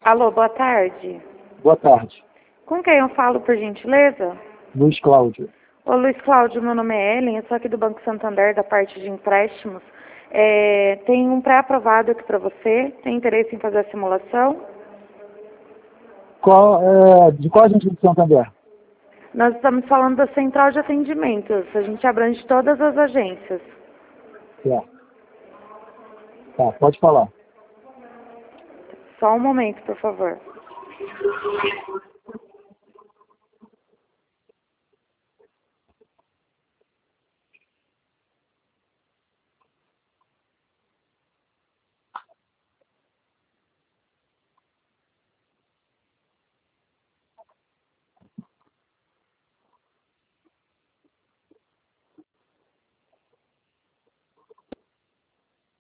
Alô, boa tarde. Boa tarde. Com quem eu falo, por gentileza? Luiz Cláudio. Ô, Luiz Cláudio, meu nome é Ellen, eu sou aqui do Banco Santander, da parte de empréstimos. Tem um pré-aprovado aqui para você. Tem interesse em fazer a simulação? De qual agente de Santander? Nós estamos falando da central de atendimentos. A gente abrange todas as agências. Certo. Tá, pode falar. Só um momento, por favor.